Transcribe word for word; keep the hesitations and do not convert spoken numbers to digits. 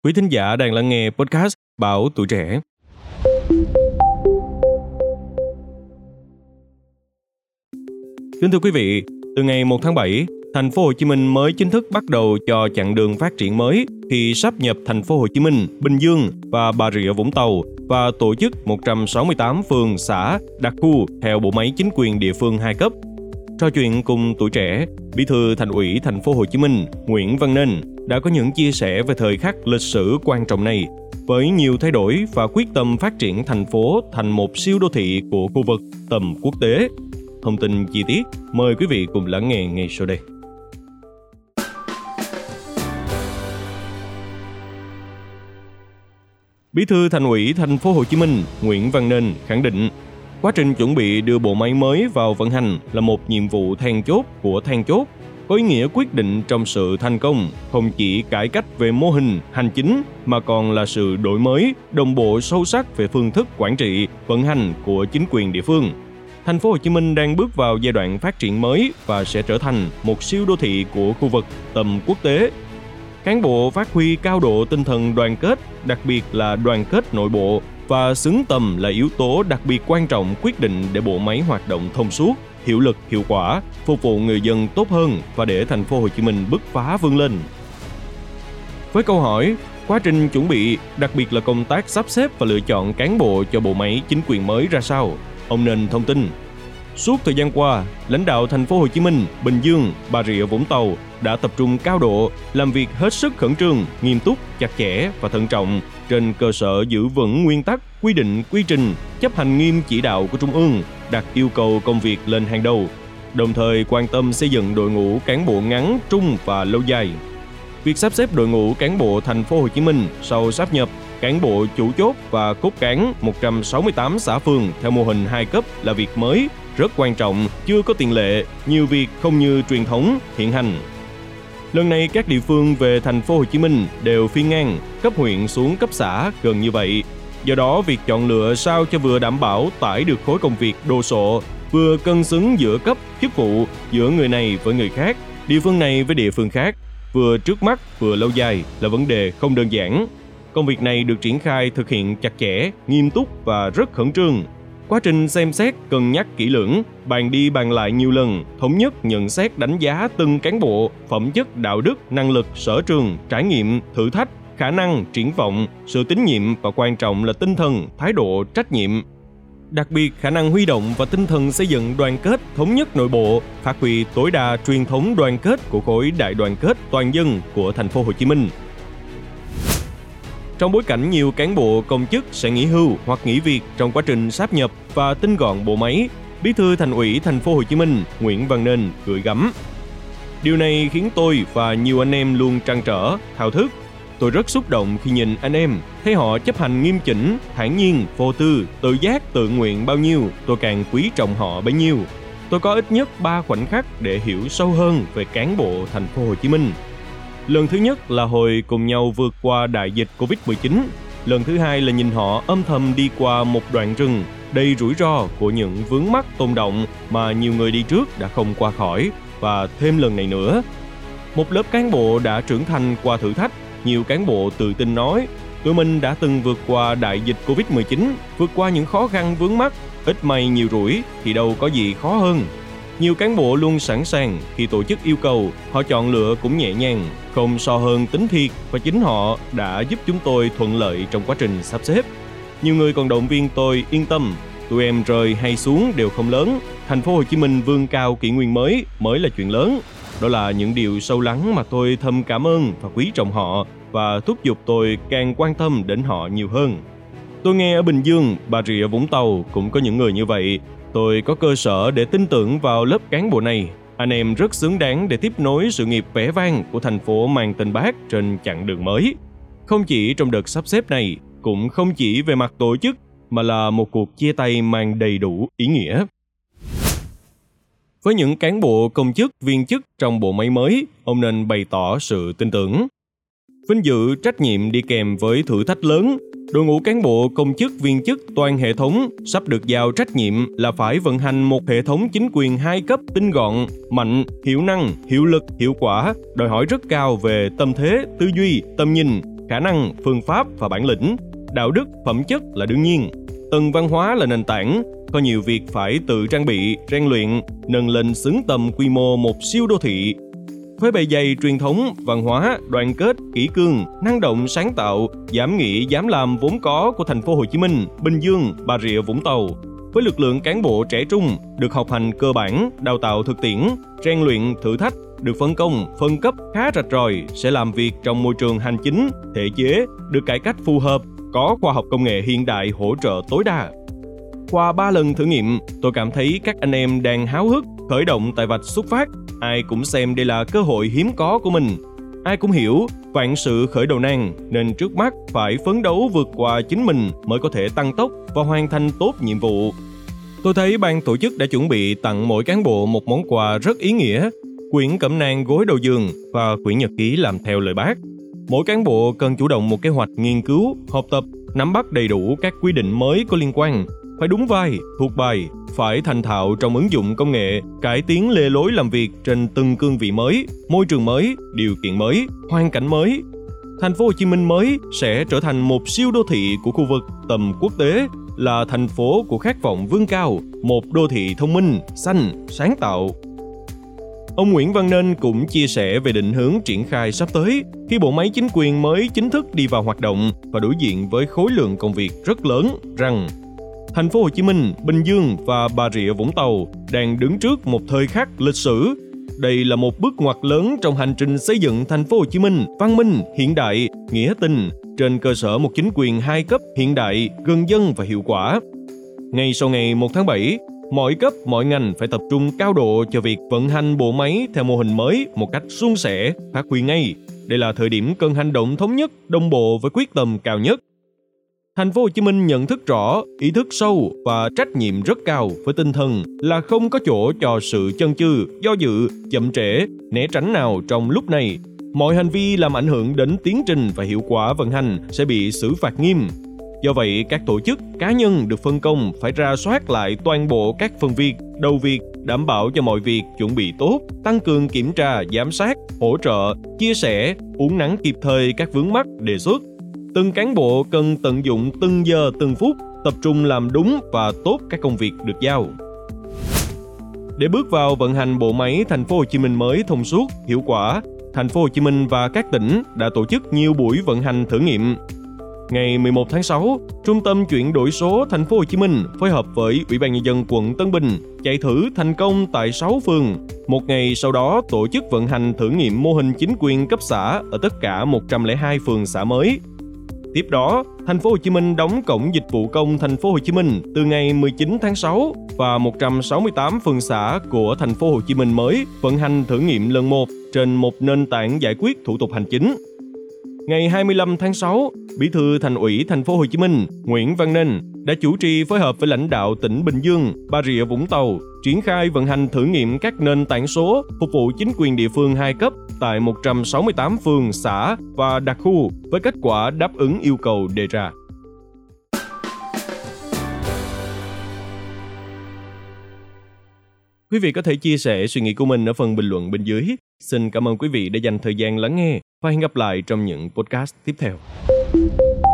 Quý thính giả đang lắng nghe podcast Báo Tuổi Trẻ. Kính thưa quý vị, từ ngày một tháng bảy, thành phố Hồ Chí Minh mới chính thức bắt đầu cho chặng đường phát triển mới khi sáp nhập thành phố Hồ Chí Minh, Bình Dương và Bà Rịa Vũng Tàu và tổ chức một trăm sáu mươi tám phường, xã, đặc khu theo bộ máy chính quyền địa phương hai cấp. Trò chuyện cùng Tuổi Trẻ, Bí thư Thành ủy thành phố Hồ Chí Minh Nguyễn Văn Nên đã có những chia sẻ về thời khắc lịch sử quan trọng này, với nhiều thay đổi và quyết tâm phát triển thành phố thành một siêu đô thị của khu vực tầm quốc tế. Thông tin chi tiết, mời quý vị cùng lắng nghe ngay sau đây. Bí thư Thành ủy thành phố Hồ Chí Minh Nguyễn Văn Nên khẳng định, quá trình chuẩn bị đưa bộ máy mới vào vận hành là một nhiệm vụ then chốt của then chốt, có ý nghĩa quyết định trong sự thành công, không chỉ cải cách về mô hình, hành chính, mà còn là sự đổi mới, đồng bộ sâu sắc về phương thức quản trị, vận hành của chính quyền địa phương. Thành phố Hồ Chí Minh đang bước vào giai đoạn phát triển mới và sẽ trở thành một siêu đô thị của khu vực tầm quốc tế. Cán bộ phát huy cao độ tinh thần đoàn kết, đặc biệt là đoàn kết nội bộ, và xứng tầm là yếu tố đặc biệt quan trọng quyết định để bộ máy hoạt động thông suốt, hiệu lực, hiệu quả, phục vụ người dân tốt hơn và để thành phố Hồ Chí Minh bứt phá vươn lên. Với câu hỏi, quá trình chuẩn bị, đặc biệt là công tác sắp xếp và lựa chọn cán bộ cho bộ máy chính quyền mới ra sao, ông Nên thông tin. Suốt thời gian qua, lãnh đạo thành phố Hồ Chí Minh, Bình Dương, Bà Rịa Vũng Tàu đã tập trung cao độ, làm việc hết sức khẩn trương, nghiêm túc, chặt chẽ và thận trọng trên cơ sở giữ vững nguyên tắc, quy định, quy trình, chấp hành nghiêm chỉ đạo của Trung ương, đặt yêu cầu công việc lên hàng đầu, đồng thời quan tâm xây dựng đội ngũ cán bộ ngắn, trung và lâu dài. Việc sắp xếp đội ngũ cán bộ thành phố Hồ Chí Minh sau sáp nhập, cán bộ chủ chốt và cốt cán một trăm sáu mươi tám xã phường theo mô hình hai cấp là việc mới, rất quan trọng, chưa có tiền lệ, nhiều việc không như truyền thống hiện hành. Lần này các địa phương về thành phố Hồ Chí Minh đều phiên ngang, cấp huyện xuống cấp xã gần như vậy. Do đó, việc chọn lựa sao cho vừa đảm bảo tải được khối công việc đồ sộ, vừa cân xứng giữa cấp, chức vụ, giữa người này với người khác, địa phương này với địa phương khác, vừa trước mắt vừa lâu dài là vấn đề không đơn giản. Công việc này được triển khai thực hiện chặt chẽ, nghiêm túc và rất khẩn trương. Quá trình xem xét, cân nhắc kỹ lưỡng, bàn đi bàn lại nhiều lần, thống nhất nhận xét đánh giá từng cán bộ, phẩm chất, đạo đức, năng lực, sở trường, trải nghiệm, thử thách, khả năng, triển vọng, sự tín nhiệm và quan trọng là tinh thần, thái độ, trách nhiệm. Đặc biệt, khả năng huy động và tinh thần xây dựng đoàn kết, thống nhất nội bộ, phát huy tối đa truyền thống đoàn kết của khối đại đoàn kết toàn dân của thành phố Hồ Chí Minh. Trong bối cảnh nhiều cán bộ công chức sẽ nghỉ hưu hoặc nghỉ việc trong quá trình sáp nhập và tinh gọn bộ máy, Bí thư Thành ủy thành phố Hồ Chí Minh Nguyễn Văn Nên gửi gắm. Điều này khiến tôi và nhiều anh em luôn trăn trở, thao thức. Tôi rất xúc động khi nhìn anh em, thấy họ chấp hành nghiêm chỉnh, thản nhiên, vô tư, tự giác, tự nguyện bao nhiêu, tôi càng quý trọng họ bấy nhiêu. Tôi có ít nhất ba khoảnh khắc để hiểu sâu hơn về cán bộ thành phố Hồ Chí Minh. Lần thứ nhất là hồi cùng nhau vượt qua đại dịch covid mười chín. Lần thứ hai là nhìn họ âm thầm đi qua một đoạn rừng đầy rủi ro của những vướng mắc tồn đọng mà nhiều người đi trước đã không qua khỏi. Và thêm lần này nữa, một lớp cán bộ đã trưởng thành qua thử thách. Nhiều cán bộ tự tin nói, tụi mình đã từng vượt qua đại dịch covid mười chín, vượt qua những khó khăn vướng mắc, ít may nhiều rủi thì đâu có gì khó hơn. Nhiều cán bộ luôn sẵn sàng, khi tổ chức yêu cầu, họ chọn lựa cũng nhẹ nhàng, không so hơn tính thiệt và chính họ đã giúp chúng tôi thuận lợi trong quá trình sắp xếp. Nhiều người còn động viên tôi yên tâm, tụi em rơi hay xuống đều không lớn, thành phố Hồ Chí Minh vươn cao kỷ nguyên mới mới là chuyện lớn. Đó là những điều sâu lắng mà tôi thầm cảm ơn và quý trọng họ và thúc giục tôi càng quan tâm đến họ nhiều hơn. Tôi nghe ở Bình Dương, Bà Rịa Vũng Tàu cũng có những người như vậy. Tôi có cơ sở để tin tưởng vào lớp cán bộ này. Anh em rất xứng đáng để tiếp nối sự nghiệp vẻ vang của thành phố mang tên Bác trên chặng đường mới. Không chỉ trong đợt sắp xếp này, cũng không chỉ về mặt tổ chức, mà là một cuộc chia tay mang đầy đủ ý nghĩa. Với những cán bộ công chức, viên chức trong bộ máy mới, ông nên bày tỏ sự tin tưởng. Vinh dự, trách nhiệm đi kèm với thử thách lớn. Đội ngũ cán bộ công chức viên chức toàn hệ thống sắp được giao trách nhiệm là phải vận hành một hệ thống chính quyền hai cấp tinh gọn, mạnh, hiệu năng, hiệu lực, hiệu quả, đòi hỏi rất cao về tâm thế, tư duy, tầm nhìn, khả năng, phương pháp và bản lĩnh. Đạo đức, phẩm chất là đương nhiên. Tầng văn hóa là nền tảng. Có nhiều việc phải tự trang bị, rèn luyện, nâng lên xứng tầm quy mô một siêu đô thị. Với bề dày truyền thống, văn hóa, đoàn kết, kỷ cương, năng động, sáng tạo, dám nghĩ, dám làm vốn có của thành phố Hồ Chí Minh, Bình Dương, Bà Rịa Vũng Tàu, với lực lượng cán bộ trẻ trung được học hành cơ bản, đào tạo thực tiễn, rèn luyện, thử thách, được phân công, phân cấp khá rạch ròi, sẽ làm việc trong môi trường hành chính, thể chế, được cải cách phù hợp, có khoa học công nghệ hiện đại hỗ trợ tối đa. Qua ba lần thử nghiệm, tôi cảm thấy các anh em đang háo hức, khởi động tại vạch xuất phát. Ai cũng xem đây là cơ hội hiếm có của mình. Ai cũng hiểu, vạn sự khởi đầu nan, nên trước mắt phải phấn đấu vượt qua chính mình mới có thể tăng tốc và hoàn thành tốt nhiệm vụ. Tôi thấy ban tổ chức đã chuẩn bị tặng mỗi cán bộ một món quà rất ý nghĩa, quyển cẩm nang gối đầu giường và quyển nhật ký làm theo lời Bác. Mỗi cán bộ cần chủ động một kế hoạch nghiên cứu, học tập, nắm bắt đầy đủ các quy định mới có liên quan, phải đúng vai, thuộc bài, phải thành thạo trong ứng dụng công nghệ, cải tiến lề lối làm việc trên từng cương vị mới, môi trường mới, điều kiện mới, hoàn cảnh mới. Thành phố Hồ Chí Minh mới sẽ trở thành một siêu đô thị của khu vực tầm quốc tế, là thành phố của khát vọng vươn cao, một đô thị thông minh, xanh, sáng tạo. Ông Nguyễn Văn Nên cũng chia sẻ về định hướng triển khai sắp tới khi bộ máy chính quyền mới chính thức đi vào hoạt động và đối diện với khối lượng công việc rất lớn, rằng thành phố Hồ Chí Minh, Bình Dương và Bà Rịa Vũng Tàu đang đứng trước một thời khắc lịch sử. Đây là một bước ngoặt lớn trong hành trình xây dựng thành phố Hồ Chí Minh văn minh, hiện đại, nghĩa tình trên cơ sở một chính quyền hai cấp hiện đại, gần dân và hiệu quả. Ngay sau ngày một tháng bảy, mọi cấp, mọi ngành phải tập trung cao độ cho việc vận hành bộ máy theo mô hình mới một cách suôn sẻ, phát huy ngay. Đây là thời điểm cần hành động thống nhất, đồng bộ với quyết tâm cao nhất. Thành phố Hồ Chí Minh nhận thức rõ, ý thức sâu và trách nhiệm rất cao với tinh thần là không có chỗ cho sự chần chừ, do dự, chậm trễ, né tránh nào trong lúc này. Mọi hành vi làm ảnh hưởng đến tiến trình và hiệu quả vận hành sẽ bị xử phạt nghiêm. Do vậy, các tổ chức, cá nhân được phân công phải rà soát lại toàn bộ các phần việc, đầu việc, đảm bảo cho mọi việc chuẩn bị tốt, tăng cường kiểm tra, giám sát, hỗ trợ, chia sẻ, uốn nắn kịp thời các vướng mắc đề xuất. Từng cán bộ cần tận dụng từng giờ từng phút, tập trung làm đúng và tốt các công việc được giao. Để bước vào vận hành bộ máy thành phố Hồ Chí Minh mới thông suốt, hiệu quả, thành phố Hồ Chí Minh và các tỉnh đã tổ chức nhiều buổi vận hành thử nghiệm. Ngày mười một tháng sáu, Trung tâm chuyển đổi số thành phố Hồ Chí Minh phối hợp với Ủy ban nhân dân quận Tân Bình chạy thử thành công tại sáu phường. Một ngày sau đó tổ chức vận hành thử nghiệm mô hình chính quyền cấp xã ở tất cả một trăm lẻ hai phường xã mới. Tiếp đó, thành phố Hồ Chí Minh đóng cổng dịch vụ công thành phố Hồ Chí Minh từ ngày mười chín tháng sáu và một trăm sáu mươi tám phường xã của thành phố Hồ Chí Minh mới vận hành thử nghiệm lần một trên một nền tảng giải quyết thủ tục hành chính. Ngày hai mươi lăm tháng sáu, Bí thư Thành ủy thành phố Hồ Chí Minh Nguyễn Văn Nên đã chủ trì phối hợp với lãnh đạo tỉnh Bình Dương, Bà Rịa Vũng Tàu triển khai vận hành thử nghiệm các nền tảng số phục vụ chính quyền địa phương hai cấp tại một trăm sáu mươi tám phường, xã và đặc khu với kết quả đáp ứng yêu cầu đề ra. Quý vị có thể chia sẻ suy nghĩ của mình ở phần bình luận bên dưới. Xin cảm ơn quý vị đã dành thời gian lắng nghe và hẹn gặp lại trong những podcast tiếp theo.